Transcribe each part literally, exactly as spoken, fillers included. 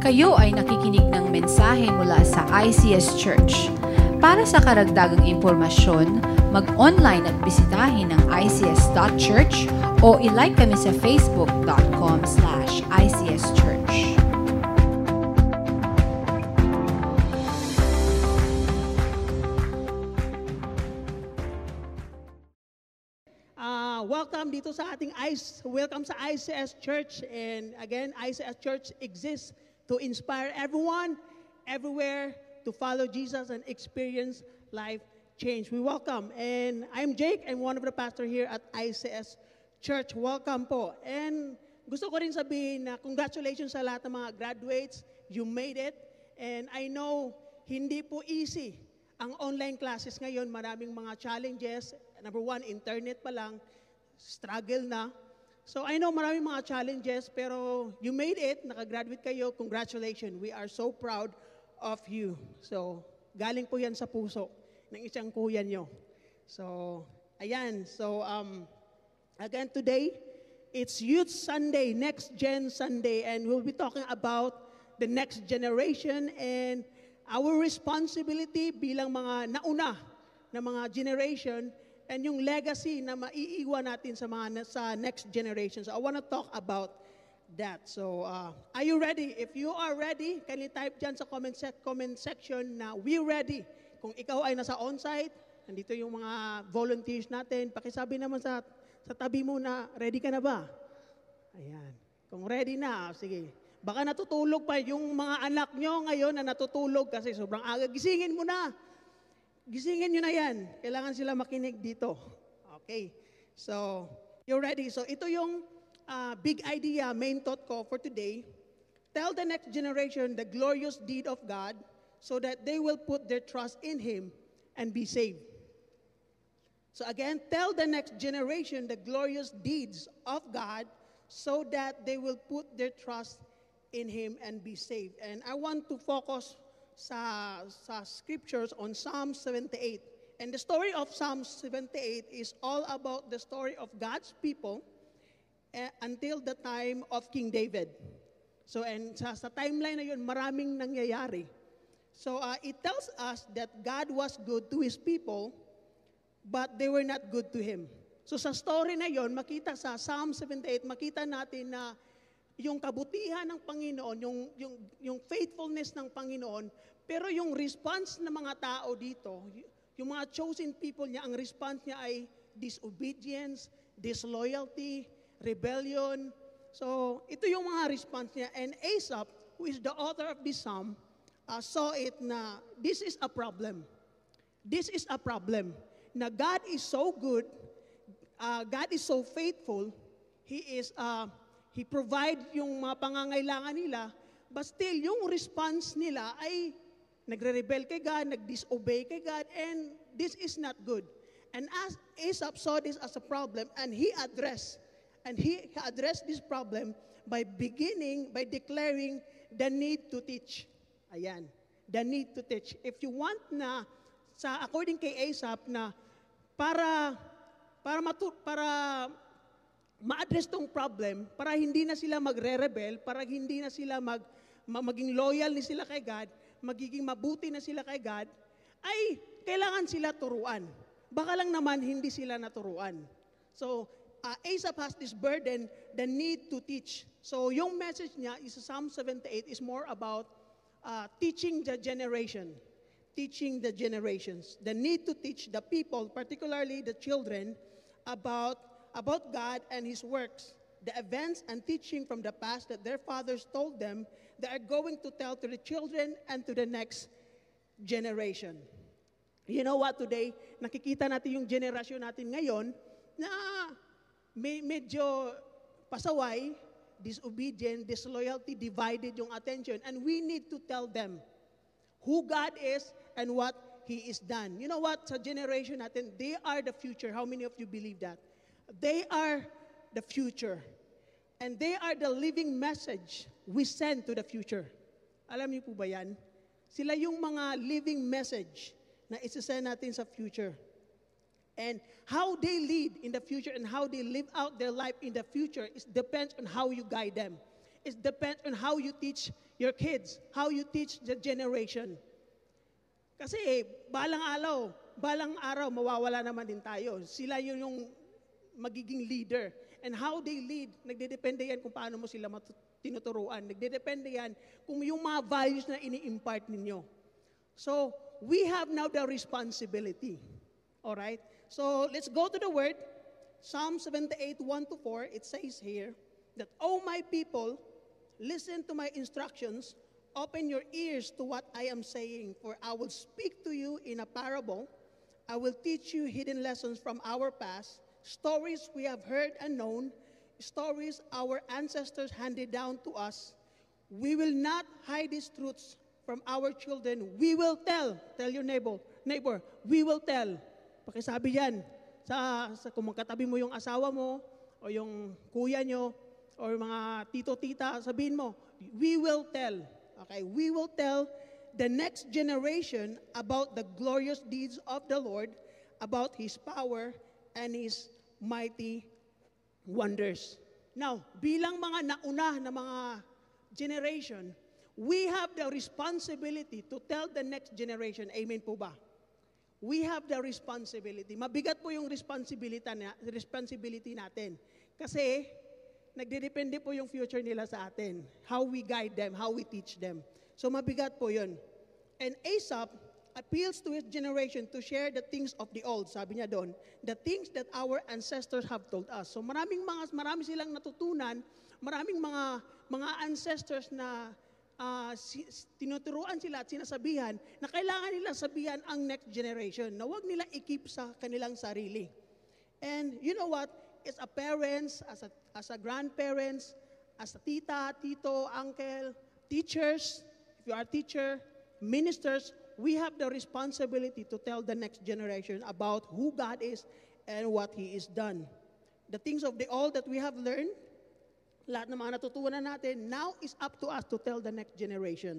Kayo ay nakikinig ng mensahe mula sa I C S Church. Para sa karagdagang impormasyon, mag-online at bisitahin ang i c s dot church o ilike kami sa facebook dot com slash i c s church. Uh, welcome dito sa ating I C E, welcome sa I C S Church. And again, I C S Church exists to inspire everyone, everywhere, to follow Jesus and experience life change. We welcome. And I'm Jake. I'm one of the pastor here at I C S Church. Welcome po. And gusto ko rin sabihin na congratulations sa lahat ng mga graduates. You made it. And I know hindi po easy ang online classes ngayon. Maraming mga challenges. Number one, internet pa lang. Struggle na. So I know maraming mga challenges, pero you made it, nakagraduate kayo, congratulations. We are so proud of you. So galing po yan sa puso ng isang kuya nyo. So ayan, so um, again today, it's Youth Sunday, Next Gen Sunday, and we'll be talking about the next generation and our responsibility bilang mga nauna na mga generation and yung legacy na maiiwan natin sa mga sa next generation. So I want to talk about that. So uh, are you ready? If you are ready, can you type dyan sa comment, sec- comment section na we ready? Kung ikaw ay nasa on-site, nandito yung mga volunteers natin, pakisabi naman sa, sa tabi mo na ready ka na ba? Ayan. Kung ready na, sige. Baka natutulog pa yung mga anak nyo ngayon na natutulog kasi sobrang aga. Gisingin mo na. Gisingin nyo na yan. Kailangan sila makinig dito. Okay. So, you're ready. So, ito yung uh, big idea, main thought ko for today. Tell the next generation the glorious deed of God so that they will put their trust in Him and be saved. So again, tell the next generation the glorious deeds of God so that they will put their trust in Him and be saved. And I want to focus sa sa scriptures on Psalm seventy-eight. And the story of Psalm seventy-eight is all about the story of God's people uh, until the time of King David. So and sa, sa timeline na yun, maraming nangyayari. So uh, it tells us that God was good to His people, but they were not good to Him. So sa story na yun, makita sa Psalm seventy-eight, makita natin na yung kabutihan ng Panginoon, yung, yung, yung faithfulness ng Panginoon, pero yung response ng mga tao dito, yung mga chosen people niya, ang response niya ay disobedience, disloyalty, rebellion. So, ito yung mga response niya. And Asaph, who is the author of this psalm, uh, saw it na this is a problem. This is a problem. Na God is so good, uh, God is so faithful, He is uh, He provide yung mga pangangailangan nila, but still, yung response nila ay nagre-rebel kay God, nag-disobey kay God, and this is not good. And as Asaph saw this as a problem, and he addressed, and he addressed this problem by beginning, by declaring the need to teach. Ayan, the need to teach. If you want na, sa according kay Asaph, na para, para, matu, para, ma-address tong problem, para hindi na sila magre-rebel, para hindi na sila mag, ma- maging loyal ni sila kay God, magiging mabuti na sila kay God, ay kailangan sila turuan. Baka lang naman hindi sila naturuan. So, uh, Asaph has this burden, the need to teach. So, yung message niya is Psalm seventy-eight is more about uh, teaching the generation. Teaching the generations. The need to teach the people, particularly the children, about about God and His works, the events and teaching from the past that their fathers told them, they are going to tell to the children and to the next generation. You know what, today, nakikita natin yung generasyon natin ngayon na may medyo pasaway, disobedient, disloyalty, divided yung attention, and we need to tell them who God is and what He is done. You know what, sa generation natin, they are the future. How many of you believe that? They are the future. And they are the living message we send to the future. Alam niyo po ba yan? Sila yung mga living message na isasend natin sa future. And how they lead in the future and how they live out their life in the future is depends on how you guide them. It depends on how you teach your kids, how you teach the generation. Kasi eh, balang araw, balang araw, mawawala naman din tayo. Sila yun yung magiging leader. And how they lead, nagdedepende yan kung paano mo sila matu- tinuturuan. Nagdedepende yan kung yung mga values na ini-impart ninyo. So, we have now the responsibility. Alright? So, let's go to the word. Psalm seventy-eight, one to four, it says here, that, O my people, listen to my instructions, open your ears to what I am saying, for I will speak to you in a parable. I will teach you hidden lessons from our past, stories we have heard and known, stories our ancestors handed down to us. We will not hide these truths from our children. We will tell. Tell your neighbor, neighbor, we will tell. Pakisabi yan. Sa, sa kung magkatabi mo yung asawa mo, o yung kuya nyo, or mga tito-tita, sabihin mo, we will tell. Okay, we will tell the next generation about the glorious deeds of the Lord, about His power and His mighty wonders. Now, bilang mga nauna na mga generation, we have the responsibility to tell the next generation. Amen po ba? We have the responsibility. Mabigat po yung responsibility, na, responsibility natin. Kasi, nagdedepende po yung future nila sa atin. How we guide them, how we teach them. So, mabigat po yun. And Aesop appeals to his generation to share the things of the old. Sabi niya doon, the things that our ancestors have told us. So, maraming mga, marami silang natutunan, maraming mga, mga ancestors na uh, si, tinuturuan sila at sinasabihan na kailangan nila sabihan ang next generation, na huwag nila i-keep sa kanilang sarili. And you know what? As a parents, as a, as a grandparents, as a tita, tito, uncle, teachers, if you are a teacher, ministers, we have the responsibility to tell the next generation about who God is and what He is done. The things of the old that we have learned, lahat ng mga natutunan natin, now is up to us to tell the next generation.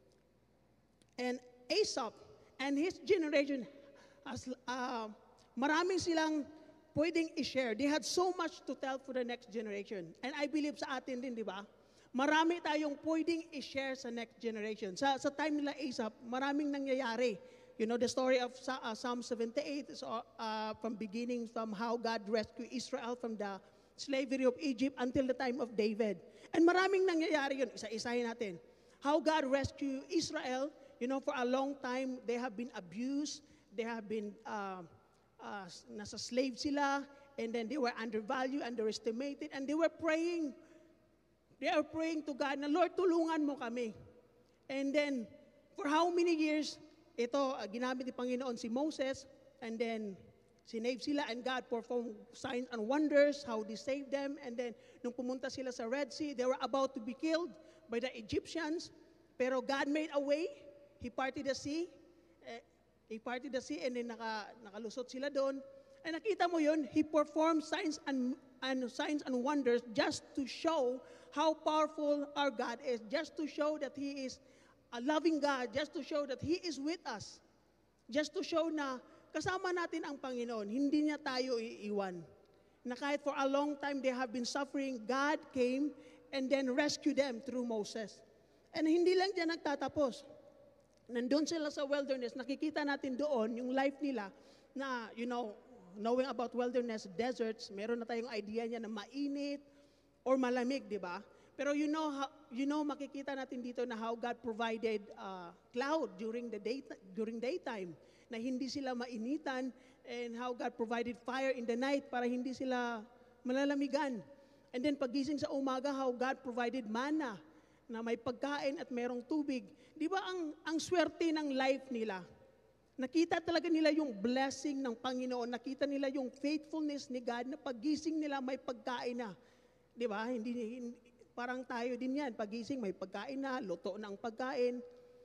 And Aesop and his generation, as, uh, maraming silang pwedeng i-share. They had so much to tell for the next generation. And I believe sa atin din, di ba? Marami tayong pwedeng i-share sa next generation. Sa, sa time nila Aesop, maraming nangyayari. You know, the story of uh, Psalm seventy-eight is uh, from beginning from how God rescued Israel from the slavery of Egypt until the time of David. And maraming nangyayari yun. Isa-isahin natin. How God rescued Israel, you know, for a long time, they have been abused. They have been, uh, uh, nasa slave sila, and then they were undervalued, underestimated, and they were praying. They are praying to God na, Lord, tulungan mo kami. And then, for how many years, ito, uh, ginamit ni Panginoon si Moses, and then, sinave sila, and God performed signs and wonders, how they saved them, and then, nung pumunta sila sa Red Sea, they were about to be killed by the Egyptians, pero God made a way. He parted the sea, eh, He parted the sea, and then naka, nakalusot sila doon. And nakita mo yun, He performed signs and, and signs and wonders just to show how powerful our God is, just to show that He is a loving God, just to show that He is with us, just to show na kasama natin ang Panginoon, hindi niya tayo iiwan. Na kahit for a long time they have been suffering, God came and then rescued them through Moses. And hindi lang dyan nagtatapos. Nandun sila sa wilderness, nakikita natin doon yung life nila na, you know, knowing about wilderness, deserts, meron na tayong idea niya na mainit or malamig, di ba? Pero you know, how, you know, makikita natin dito na how God provided uh, cloud during the day, during daytime, na hindi sila mainitan, and how God provided fire in the night para hindi sila malalamigan. And then pagising sa umaga, how God provided manna, na may pagkain at merong tubig. Di ba ang, ang swerte ng life nila? Nakita talaga nila yung blessing ng Panginoon, nakita nila yung faithfulness ni God na pagising nila may pagkain na. Di ba? Hindi, hindi, parang tayo din yan. Pagising may pagkain na, luto na ang pagkain,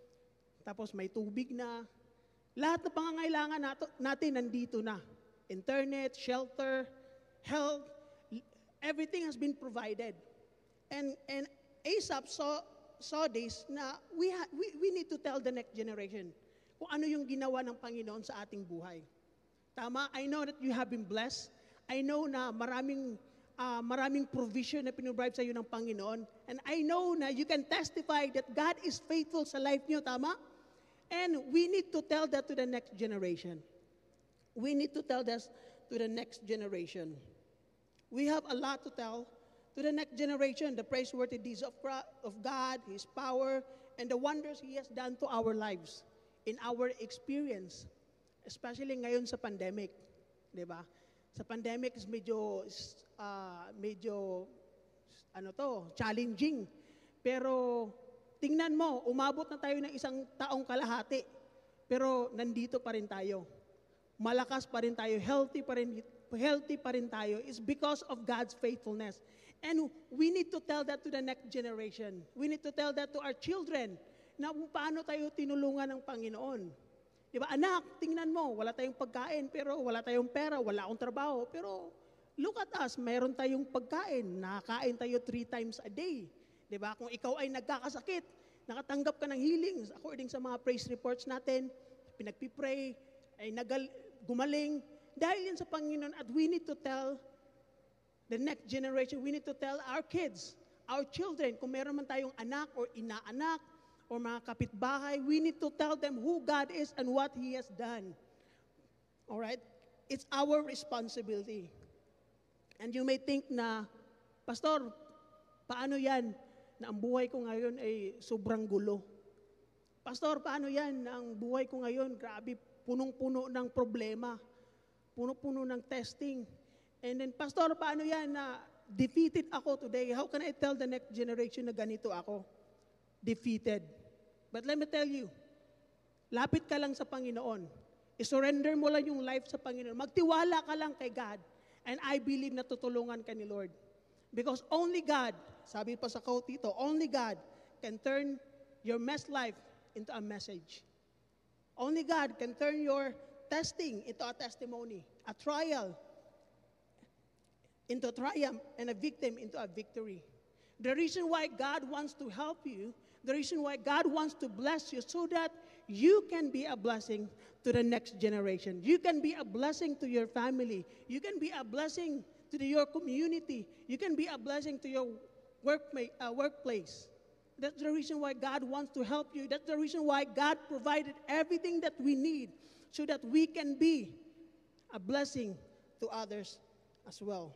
tapos may tubig na. Lahat ng pangangailangan nato, natin nandito na. Internet, shelter, health, everything has been provided. And and Aesop saw, saw this na we, ha, we, we need to tell the next generation kung ano yung ginawa ng Panginoon sa ating buhay. Tama? I know that you have been blessed. I know na maraming ah, maraming provision na pinrovide sa iyo ng Panginoon. And I know na you can testify that God is faithful sa life niyo, tama? And we need to tell that to the next generation. We need to tell this to the next generation. We have a lot to tell to the next generation, the praiseworthy deeds of Cra- of God, His power, and the wonders He has done to our lives, in our experience, especially ngayon sa pandemic, di ba? Sa pandemic is medyo, uh, medyo, ano to, challenging. Pero tingnan mo, umabot na tayo ng isang taong kalahati, pero nandito pa rin tayo. Malakas pa rin tayo, healthy pa rin, healthy pa rin tayo. It's because of God's faithfulness. And we need to tell that to the next generation. We need to tell that to our children na paano tayo tinulungan ng Panginoon. Di ba, anak, tingnan mo, wala tayong pagkain, pero wala tayong pera, wala akong trabaho, pero look at us, meron tayong pagkain, nakakain tayo three times a day. Di ba, kung ikaw ay nagkakasakit, nakatanggap ka ng healings, according sa mga praise reports natin, pinagpipray, ay nagal, gumaling, dahil yan sa Panginoon, at we need to tell the next generation, we need to tell our kids, our children, kung meron man tayong anak or inaanak, or mga kapitbahay, we need to tell them who God is and what He has done. Alright? It's our responsibility. And you may think na, Pastor, paano yan na ang buhay ko ngayon ay sobrang gulo? Pastor, paano yan na ang buhay ko ngayon, grabe, punong-puno ng problema, puno-puno ng testing. And then, Pastor, paano yan na defeated ako today? How can I tell the next generation na ganito ako? Defeated. But let me tell you, lapit ka lang sa Panginoon. I-surrender mo lang yung life sa Panginoon. Magtiwala ka lang kay God. And I believe na tutulungan ka ni Lord. Because only God, sabi pa sa quote dito, only God can turn your mess life into a message. Only God can turn your testing into a testimony, a trial into a triumph, and a victim into a victory. The reason why God wants to help you, the reason why God wants to bless you, so that you can be a blessing to the next generation. You can be a blessing to your family. You can be a blessing to the, your community. You can be a blessing to your workma- uh, workplace. That's the reason why God wants to help you. That's the reason why God provided everything that we need so that we can be a blessing to others as well.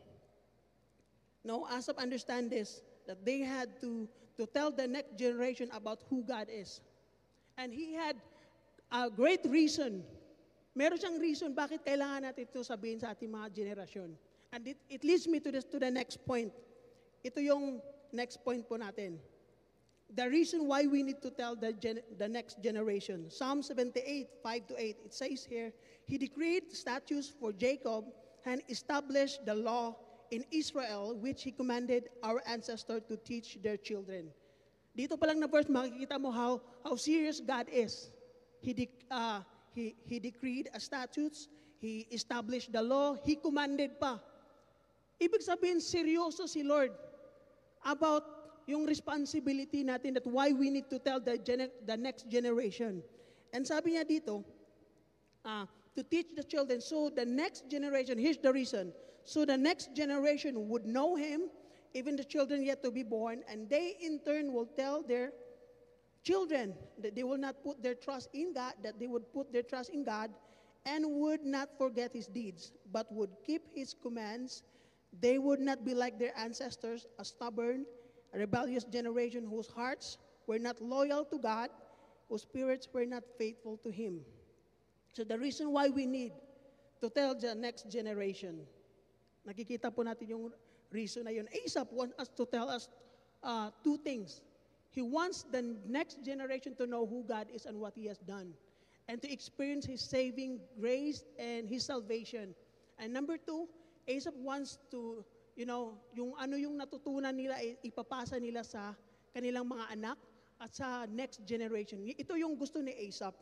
Now, Asaph understand this, that they had to, to tell the next generation about who God is. And he had a great reason. Meron siyang reason bakit kailangan natin ito sabihin sa ating mga generasyon. And it, it leads me to, this, to the next point. Ito yung next point po natin. The reason why we need to tell the, gen, the next generation. Psalm seventy-eight, five to eight, it says here, He decreed statutes for Jacob and established the law in Israel, which He commanded our ancestors to teach their children. Dito pa lang na verse, makikita mo how, how serious God is. He, de, uh, he, he decreed a statutes, He established the law, He commanded pa. Ibig sabihin, seryoso si Lord about yung responsibility natin, that why we need to tell the, gener- the next generation. And sabi niya dito, uh, to teach the children, so the next generation, here's the reason, so the next generation would know Him, even the children yet to be born, and they in turn will tell their children that they will not put their trust in God, that they would put their trust in God, and would not forget His deeds, but would keep His commands. They would not be like their ancestors, a stubborn, a rebellious generation whose hearts were not loyal to God, whose spirits were not faithful to Him. So the reason why we need to tell the next generation, nakikita po natin yung reason na yun. Asaph wants us to tell us uh, two things. He wants the next generation to know who God is and what He has done, and to experience His saving grace and His salvation. And number two, Asaph wants to, you know, yung ano yung natutunan nila, ipapasa nila sa kanilang mga anak at sa next generation. Ito yung gusto ni Asaph.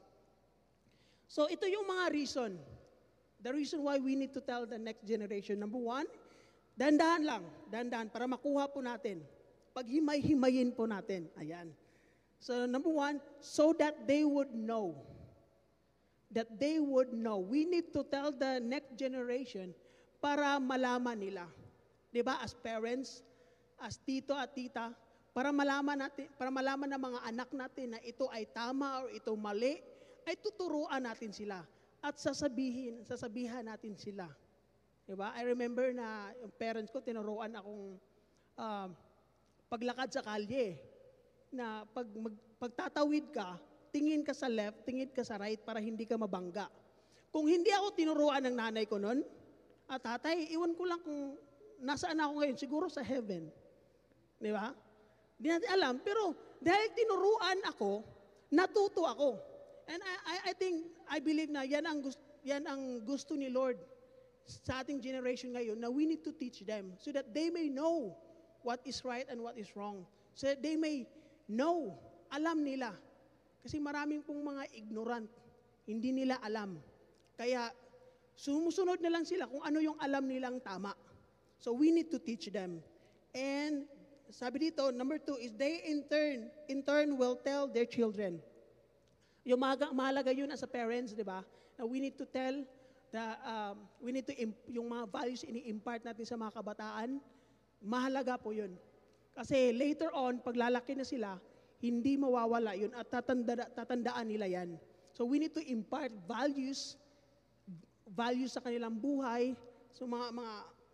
So ito yung mga reason. The reason why we need to tell the next generation. Number one, dandahan lang, dandahan para makuha po natin. Paghimay-himayin po natin. Ayan. So number one, so that they would know. That they would know. We need to tell the next generation para malaman nila. Di ba? As parents, as tito at tita, para malaman natin, para malaman ng mga anak natin na ito ay tama o ito mali, ay tuturuan natin sila at sasabihin, sasabihan natin sila. Diba? I remember na yung parents ko, tinuruan akong uh, paglakad sa kalye, na pag mag, pagtatawid ka, tingin ka sa left, tingin ka sa right para hindi ka mabangga. Kung hindi ako tinuruan ng nanay ko noon, at tatay, iwan ko lang kung nasaan ako ngayon, siguro sa heaven. Di ba? Di natin alam, pero dahil tinuruan ako, natuto ako. And I, I, I think, I believe na yan ang, gusto, yan ang gusto ni Lord sa ating generation ngayon, na we need to teach them so that they may know what is right and what is wrong. So that they may know, alam nila. Kasi maraming pong mga ignorant, hindi nila alam. Kaya sumusunod na lang sila kung ano yung alam nilang tama. So we need to teach them. And sabi dito, number two is they in turn, in turn will tell their children. Yung mahalaga yun as a parents, di ba? Na we need to tell the, um, we need to, imp- yung mga values ini-impart natin sa mga kabataan, mahalaga po yun. Kasi later on, pag lalaki na sila, hindi mawawala yun at tatanda, tatandaan nila yan. So we need to impart values, values sa kanilang buhay, so mga, mga,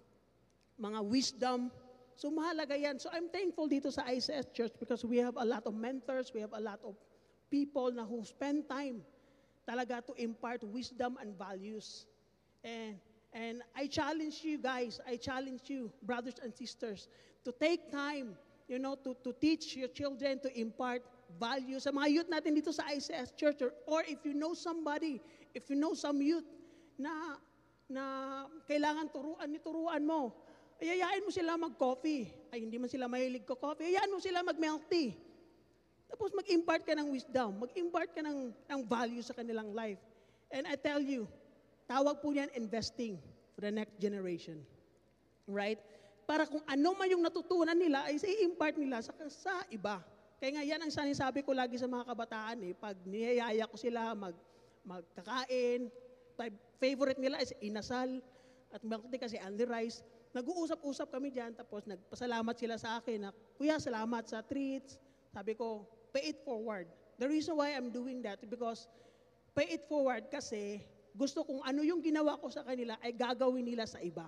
mga wisdom. So mahalaga yan. So I'm thankful dito sa I C S Church because we have a lot of mentors, we have a lot of people na who spend time talaga to impart wisdom and values. And, and I challenge you guys, I challenge you, brothers and sisters, to take time, you know, to, to teach your children, to impart values. Sa mga youth natin dito sa I C S Church, or, or if you know somebody, if you know some youth na, na kailangan turuan, nituruan mo, ayayain mo sila mag-coffee. Ay, hindi man sila mahilig ko coffee. Ayayain mo sila mag-milk tea. Tapos mag-impart ka ng wisdom, mag-impart ka ng, ng value sa kanilang life. And I tell you, tawag po yan investing for the next generation. Right? Para kung ano man yung natutunan nila, ay i-impart nila sa, sa iba. Kaya nga yan ang sinasabi ko lagi sa mga kabataan. Eh. Pag niyayaya ko sila mag, magkakain, favorite nila is inasal, at bakit kasi Andy Rice, nag-uusap-usap kami dyan, tapos nagpasalamat sila sa akin na, Kuya, salamat sa treats. Sabi ko, pay it forward. The reason why I'm doing that is because pay it forward kasi gusto kong ano yung ginawa ko sa kanila ay gagawin nila sa iba.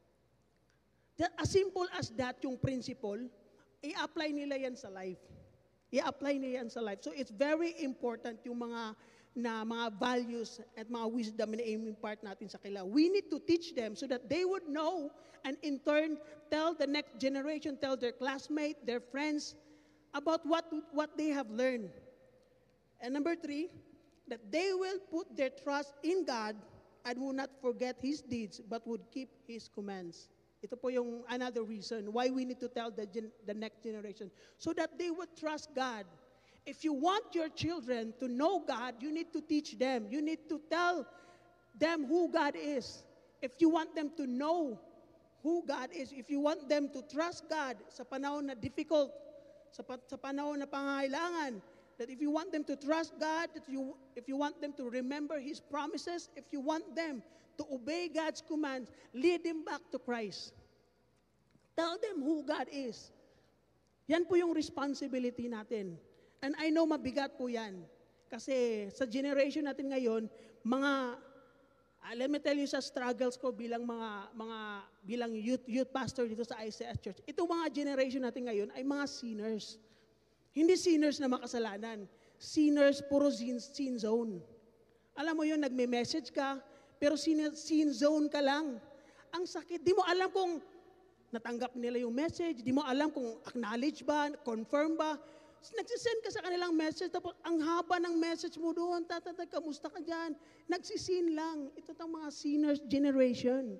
That, as simple as that, yung principle, i-apply nila yan sa life. I-apply nila yan sa life. So it's very important yung mga na mga values at mga wisdom na i-impart natin sa kanila. We need to teach them so that they would know and in turn tell the next generation, tell their classmates, their friends, about what, what they have learned. And number three, that they will put their trust in God and will not forget His deeds, but would keep His commands. Ito po yung another reason why we need to tell the, gen, the next generation, so that they would trust God. If you want your children to know God, you need to teach them. You need to tell them who God is. If you want them to know who God is, if you want them to trust God sa panahon na difficult, Sa, sa panahon na pangangailangan, that if you want them to trust God, that you, if you want them to remember His promises, if you want them to obey God's commands, lead them back to Christ. Tell them who God is. Yan po yung responsibility natin. And I know mabigat po yan. Kasi sa generation natin ngayon, mga, uh, let me tell you sa struggles ko bilang mga, mga bilang youth, youth pastor dito sa I C S Church, itong mga generation natin ngayon ay mga sinners. Hindi sinners na makasalanan. Sinners, puro sin, sin zone. Alam mo yun, nagme-message ka, pero sin, sin zone ka lang. Ang sakit, di mo alam kung natanggap nila yung message, di mo alam kung acknowledge ba, confirm ba. Nagsisend ka sa kanilang message, tapos ang haba ng message mo doon, tatatag, kamusta ka dyan? Nagsisin lang. Ito tang mga sinners generation.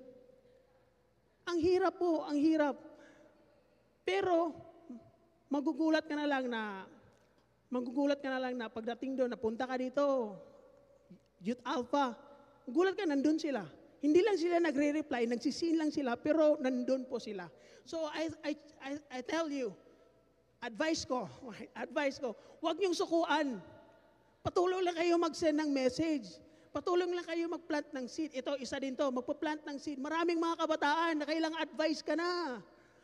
Ang hirap po, ang hirap. Pero, magugulat ka na lang na, magugulat ka na lang na pagdating doon, napunta ka dito, Youth Alpha, gulat ka, nandun sila. Hindi lang sila nagre-reply, nagsisin lang sila, pero nandun po sila. So, I, I, I, I tell you, advice ko, advice ko, huwag niyong sukuan. Patuloy lang kayo mag-send ng message. Patuloy lang kayo mag-plant ng seed. Ito, isa din to, magpa-plant ng seed. Maraming mga kabataan na kailangang advice ka na.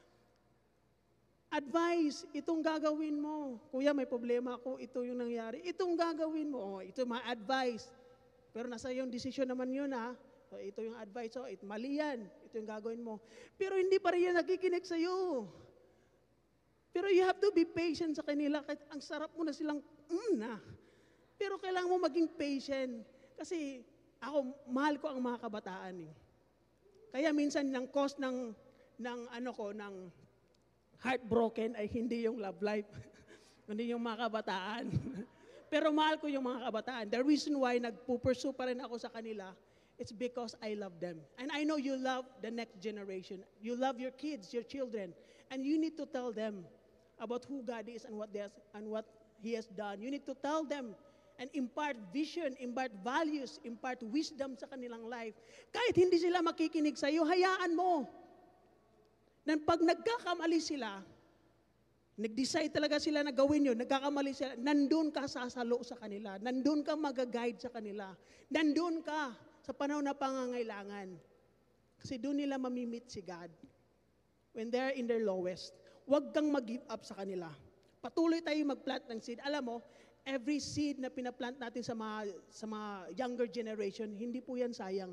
Advice, itong gagawin mo. Kuya, may problema ako, ito yung nangyari. Itong gagawin mo. Oh, ito mga advice. Pero nasa yung decision naman yun, ha? So, ito yung advice. So, it, mali yan. Ito yung gagawin mo. Pero hindi pa rin yan nakikinig sa'yo. Pero you have to be patient sa kanila. Kahit ang sarap mo na silang, mm na. Pero kailangan mo maging patient. Kasi ako, mahal ko ang mga kabataan. Eh. Kaya minsan, ng cause ng, ng ano ko, ng heartbroken ay hindi yung love life, hindi yung mga kabataan. Pero mahal ko yung mga kabataan. The reason why nagpupursue pa rin ako sa kanila, it's because I love them. And I know you love the next generation. You love your kids, your children. And you need to tell them about who God is and what, they has, and what He has done. You need to tell them and impart vision, impart values, impart wisdom sa kanilang life. Kahit hindi sila makikinig sa iyo, hayaan mo. Nang pag nagkakamali sila, nag-decide talaga sila na gawin yun, nagkakamali sila, nandun ka sasalo sa kanila, nandun ka mag-guide sa kanila, nandun ka sa panahon na pangangailangan. Kasi doon nila mamimit si God. When they're in their lowest, huwag kang mag-give up sa kanila. Patuloy tayo mag-plant ng seed. Alam mo, every seed na pinaplant natin sa mga, sa mga younger generation, hindi po yan sayang.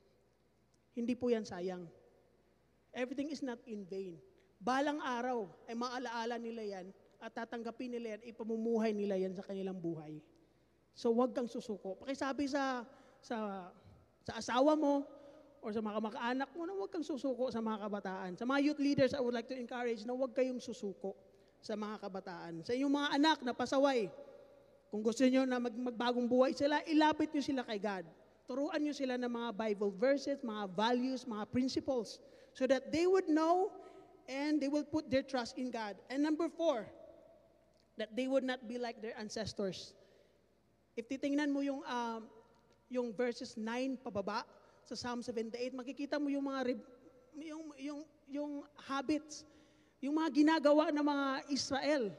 Hindi po yan sayang. Everything is not in vain. Balang araw ay maalaala nila yan at tatanggapin nila yan, ipamumuhay nila yan sa kanilang buhay. So huwag kang susuko. Pakisabi sa, sa, sa asawa mo or sa mga kamag-anak mo na huwag kang susuko sa mga kabataan. Sa mga youth leaders, I would like to encourage na huwag kayong susuko sa mga kabataan. Sa inyong mga anak na pasaway, kung gusto niyo na mag, magbagong buhay sila, ilapit niyo sila kay God. Turuan niyo sila ng mga Bible verses, mga values, mga principles, so that they would know and they will put their trust in God. And number four, that they would not be like their ancestors. If titingnan mo yung, um, yung verses nine pababa sa Psalm seventy-eight, makikita mo yung mga, yung, yung, yung habits, yung mga ginagawa ng mga Israel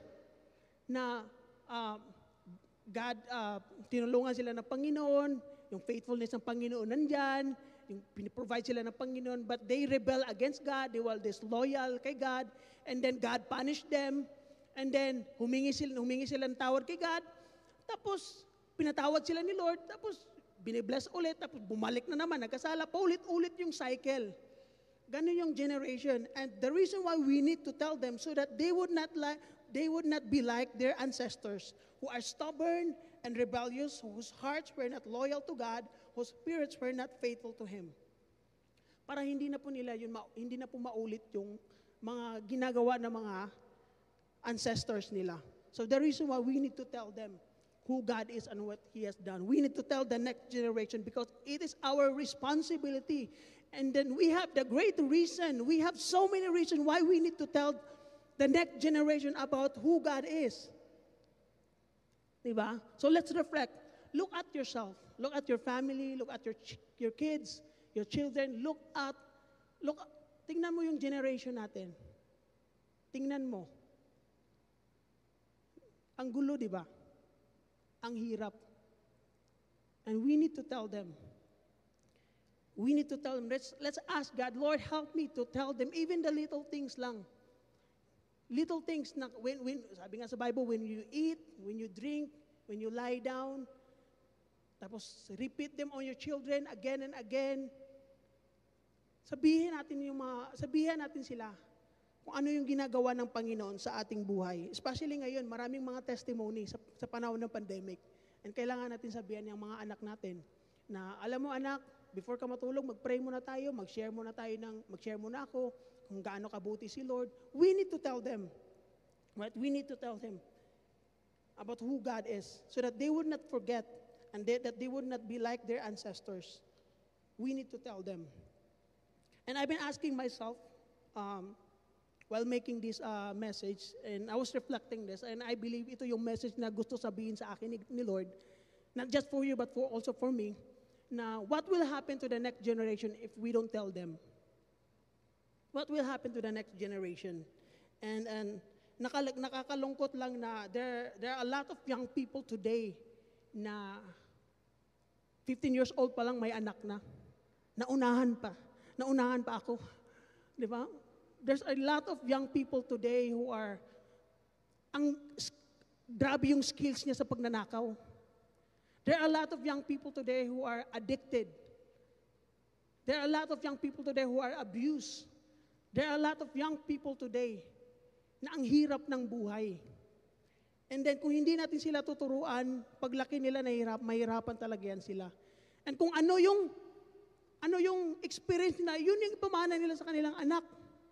na uh, God, uh, tinulungan sila ng Panginoon, yung faithfulness ng Panginoon nandyan, yung piniprovide sila ng Panginoon, but they rebel against God, they were disloyal kay God, and then God punished them, and then humingi sila, humingi sila ng tawad kay God, tapos pinatawad sila ni Lord, tapos binibless ulit, tapos bumalik na naman, nagkasala, paulit-ulit yung cycle. Ganun yung generation. And the reason why we need to tell them so that they would not like, they would not be like their ancestors who are stubborn and rebellious, whose hearts were not loyal to God, whose spirits were not faithful to Him. Para hindi na po nila yun, hindi na po maulit yung mga ginagawa ng mga ancestors nila. So the reason why we need to tell them who God is and what He has done. We need to tell the next generation because it is our responsibility. And then we have the great reason, we have so many reasons why we need to tell the next generation about who God is. Diba? So let's reflect. Look at yourself. Look at your family. Look at your your kids, your children. Look at, look, tingnan mo yung generation natin. Tingnan mo. Ang gulo, di ba? Ang hirap. And we need to tell them. We need to tell them. Let's, let's ask God, Lord, help me to tell them even the little things lang. Little things na, when, when, sabi nga sa Bible, when you eat, when you drink, when you lie down, tapos repeat them on your children again and again. Sabihin natin yung mga, sabihin natin sila kung ano yung ginagawa ng Panginoon sa ating buhay. Especially ngayon, maraming mga testimony sa, sa panahon ng pandemic. And kailangan natin sabihan yung mga anak natin na, alam mo anak, before ka matulog, mag-pray muna tayo, mag-share muna tayo ng, mag-share muna ako kung gaano kabuti si Lord. We need to tell them, right? We need to tell them about who God is so that they would not forget and they, that they would not be like their ancestors. We need to tell them. And I've been asking myself um, while making this uh, message, and I was reflecting this, and I believe ito yung message na gusto sabihin sa akin ni, ni Lord, not just for you but for also for me, na what will happen to the next generation if we don't tell them? What will happen to the next generation? And and nakal- nakakalungkot lang na there there are a lot of young people today na fifteen years old pa lang may anak na. Naunahan pa. Naunahan pa ako. Di ba? There's a lot of young people today who are, ang grabe yung skills niya sa pagnanakaw. There are a lot of young people today who are addicted. There are a lot of young people today who are abused. There are a lot of young people today na ang hirap ng buhay. And then kung hindi natin sila tuturuan, paglaki nila nahirap, mahirapan talaga yan sila. And kung ano yung ano yung experience na, yun yung pamana nila sa kanilang anak.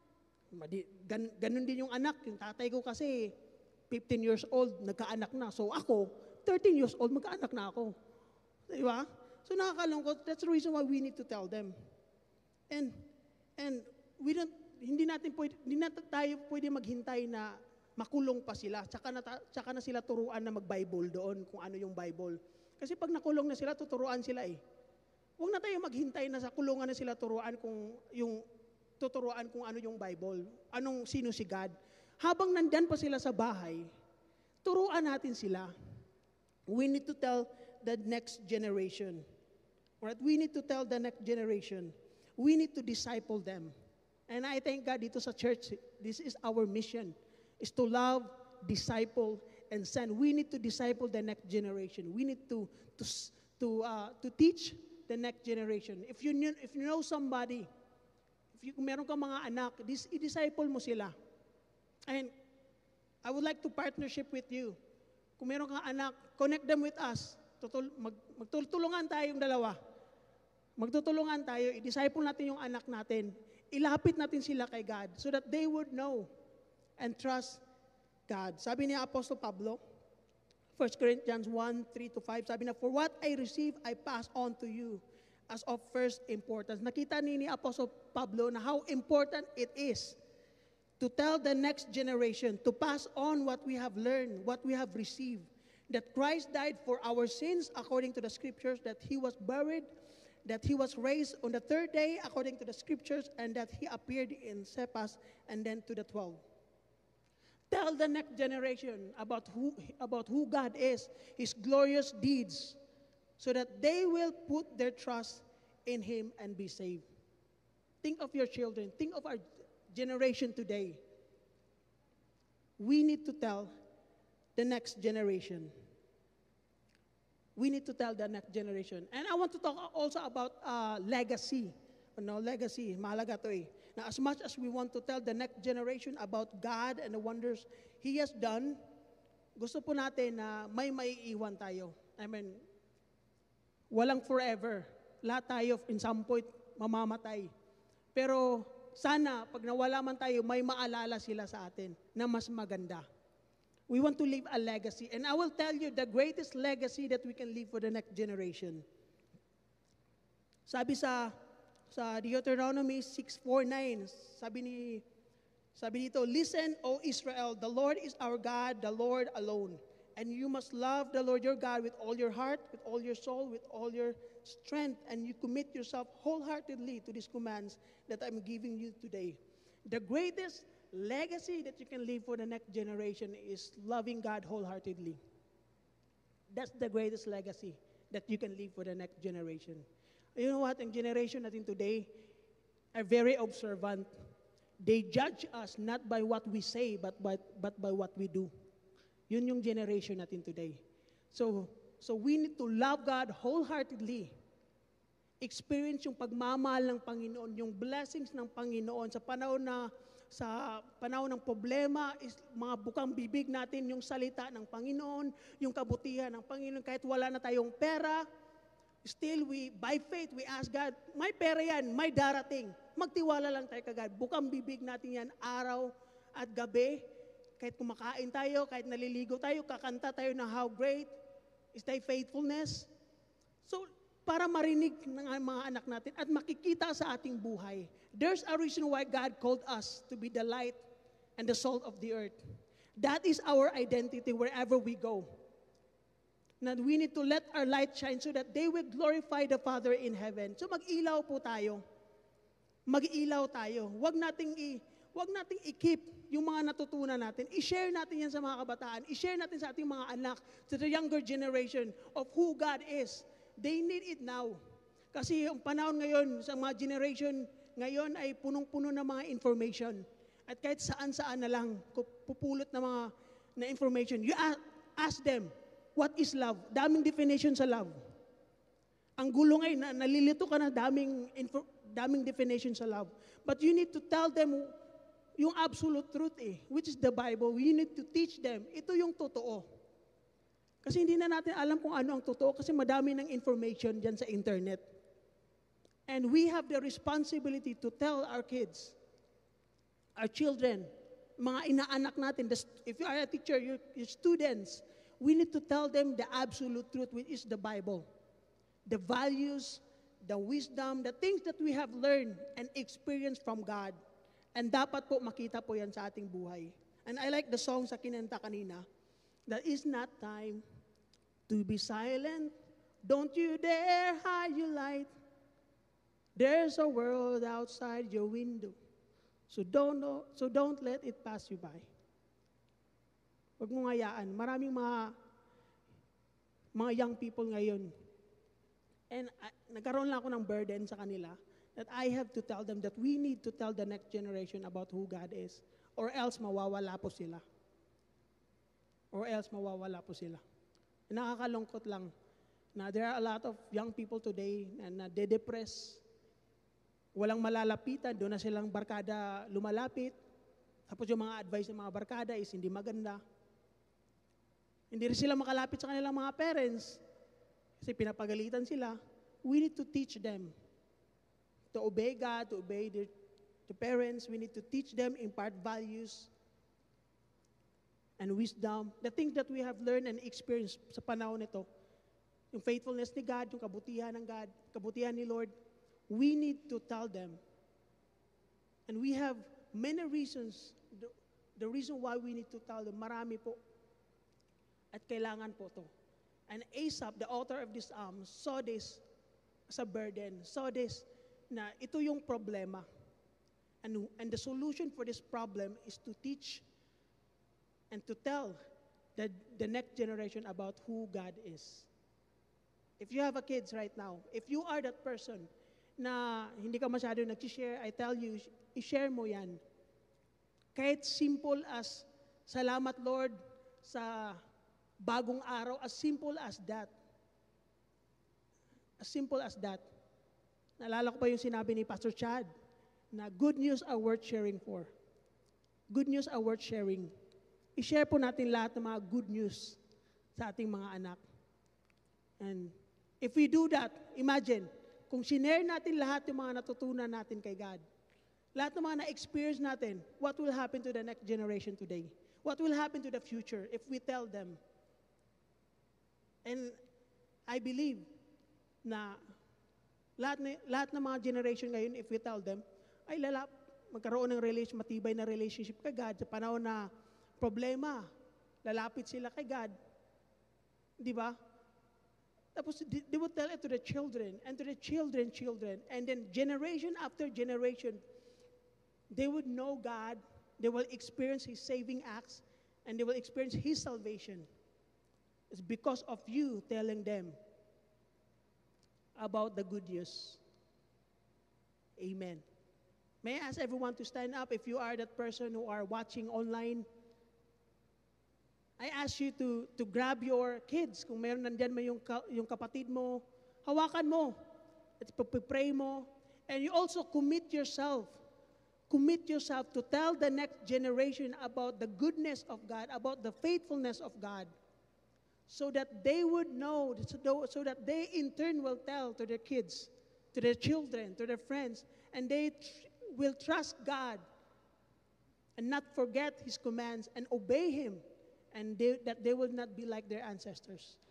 Gan, ganun din yung anak. Yung tatay ko kasi fifteen years old, nagkaanak na. So ako, thirteen years old, magkaanak na ako. Di ba? So nakakalungkot. That's the reason why we need to tell them. And and we don't, hindi natin pwede, hindi na tayo pwede maghintay na makulong pa sila. Tsaka na, tsaka na sila turuan na mag-Bible doon, kung ano yung Bible. Kasi pag nakulong na sila, tuturuan sila eh. Huwag na tayo maghintay na sa kulungan na sila turuan kung yung tuturuan kung ano yung Bible, anong sino si God. Habang nandyan pa sila sa bahay, turuan natin sila. We need to tell the next generation. Right? We need to tell the next generation. We need to disciple them. And I thank God dito sa church, this is our mission, is to love, disciple, and send. We need to disciple the next generation. We need to to to uh, to teach the next generation. If you knew, if you know somebody, if you, kung meron kang mga anak, this, i-disciple mo sila. And I would like to partnership with you. Kung meron kang anak, connect them with us. Tutul, mag, magtutulungan tayong dalawa. Magtutulungan tayo, i-disciple natin yung anak natin. Ilapit natin sila kay God so that they would know and trust God. Sabi ni Apostle Pablo, First Corinthians one, three to five, sabi na, for what I receive, I pass on to you as of first importance. Nakita ni, ni Apostle Pablo na how important it is to tell the next generation, to pass on what we have learned, what we have received, that Christ died for our sins according to the scriptures, that He was buried, that He was raised on the third day according to the scriptures, and that He appeared in Cephas and then to the twelve. Tell the next generation about who, about who God is, His glorious deeds, so that they will put their trust in Him and be saved. Think of your children. Think of our generation today. We need to tell the next generation. We need to tell the next generation. And I want to talk also about uh, legacy. No, legacy. Mahalaga to eh. Now, as much as we want to tell the next generation about God and the wonders He has done, gusto po natin na may maiiwan tayo. I mean, walang forever. Lahat tayo, in some point, mamamatay. Pero sana, pag nawala man tayo, may maalala sila sa atin na mas maganda. We want to leave a legacy. And I will tell you the greatest legacy that we can leave for the next generation. Sabi sa sa Deuteronomy six four nine, sabi ni sabi dito, listen, O Israel, the Lord is our God, the Lord alone. And you must love the Lord your God with all your heart, with all your soul, with all your strength, and you commit yourself wholeheartedly to these commands that I'm giving you today. The greatest legacy that you can leave for the next generation is loving God wholeheartedly. That's the greatest legacy that you can leave for the next generation. You know what? Ang generation natin today are very observant. They judge us not by what we say, but by, but by what we do. Yun yung generation natin today. So, so we need to love God wholeheartedly. Experience yung pagmamahal ng Panginoon, yung blessings ng Panginoon sa panahon na sa panahon ng problema, is mga bukang bibig natin yung salita ng Panginoon, yung kabutihan ng Panginoon, kahit wala na tayong pera, still we, by faith, we ask God, may pera yan, may darating. Magtiwala lang tayo kay God. Bukang bibig natin yan araw at gabi. Kahit kumakain tayo, kahit naliligo tayo, kakanta tayo na how great is thy faithfulness. So, para marinig ng mga anak natin at makikita sa ating buhay. There's a reason why God called us to be the light and the salt of the earth. That is our identity wherever we go. Na we need to let our light shine so that they will glorify the Father in heaven. So mag-ilaw po tayo. Mag-ilaw tayo. Huwag nating i Huwag nating i-keep yung mga natutunan natin. I-share natin yan sa mga kabataan. I-share natin sa ating mga anak, to the younger generation of who God is. They need it now. Kasi yung panahon ngayon, sa mga generation ngayon ay punong-puno ng mga information. At kahit saan-saan na lang, pupulot na mga na information. You ask them, what is love? Daming definition sa love. Ang gulo ngayon, na, nalilito ka na daming, info, daming definition sa love. But you need to tell them yung absolute truth eh, which is the Bible. You need to teach them. Ito yung totoo. Kasi hindi na natin alam kung ano ang totoo kasi madami ng information dyan sa internet. And we have the responsibility to tell our kids, our children, mga inaanak natin, if you are a teacher, your, your students, we need to tell them the absolute truth, which is the Bible. The values, the wisdom, the things that we have learned and experienced from God. And dapat po makita po yan sa ating buhay. And I like the song sa kinanta kanina, that is not time to be silent. Don't you dare hide your light. There's a world outside your window. So don't, know, so don't let it pass you by. Huwag mong hayaan. Maraming mga, mga young people ngayon. And uh, nagkaroon lang ako ng burden sa kanila that I have to tell them that we need to tell the next generation about who God is. Or else mawawala po sila. Or else mawawala po sila. Nakakalungkot lang na there are a lot of young people today na, na de-depress. Walang malalapitan, doon na silang barkada lumalapit. Tapos yung mga advice ng mga barkada is hindi maganda. Hindi rin sila makalapit sa kanilang mga parents. Kasi pinapagalitan sila. We need to teach them to obey God, to obey their, the parents. We need to teach them, impart values and wisdom. The things that we have learned and experienced sa panahon nito. Yung faithfulness ni God, yung kabutihan ng God, kabutihan ni Lord. We need to tell them. And we have many reasons. The, the reason why we need to tell them, marami po. At kailangan po to. And Asaph, the author of this psalm, saw this as a burden. Saw this na ito yung problema. And, and the solution for this problem is to teach and to tell the, the next generation about who God is. If you have a kids right now, if you are that person na hindi ka masyado nag-share, I tell you, i-share mo yan. Kahit simple as, salamat Lord sa bagong araw, as simple as that. As simple as that. Naalala ko pa yung sinabi ni Pastor Chad, na good news are worth sharing for. Good news are worth sharing. I-share po natin lahat ng mga good news sa ating mga anak. And if we do that, imagine, kung sinare natin lahat yung mga natutunan natin kay God, lahat ng mga na-experience natin, what will happen to the next generation today? What will happen to the future if we tell them? And I believe na lahat, na, lahat ng mga generation ngayon, if we tell them, ay lalap, magkaroon ng relation, matibay na relationship kay God sa panahon na problema, lalapit sila kay God. Di ba? Tapos they would tell it to the children and to the children, children. And then generation after generation, they would know God, they will experience His saving acts, and they will experience His salvation. It's because of you telling them about the good news. Amen. May I ask everyone to stand up if you are that person who are watching online. I ask you to to grab your kids. Kung meron nandyan mo yung, yung kapatid mo, hawakan mo. At pag-pray mo. And you also commit yourself. Commit yourself to tell the next generation about the goodness of God, about the faithfulness of God. So that they would know, so that they in turn will tell to their kids, to their children, to their friends, and they tr- will trust God and not forget His commands and obey Him, and they, that they will not be like their ancestors.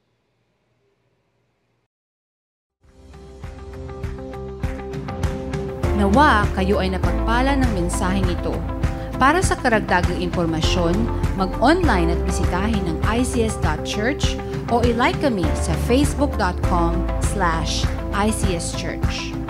Nawa kayo ay napagpala ng mensaheng ito. Para sa karagdagang impormasyon, mag-online at bisitahin ang i c s dot church o i-like kami sa facebook dot com slash i c s church.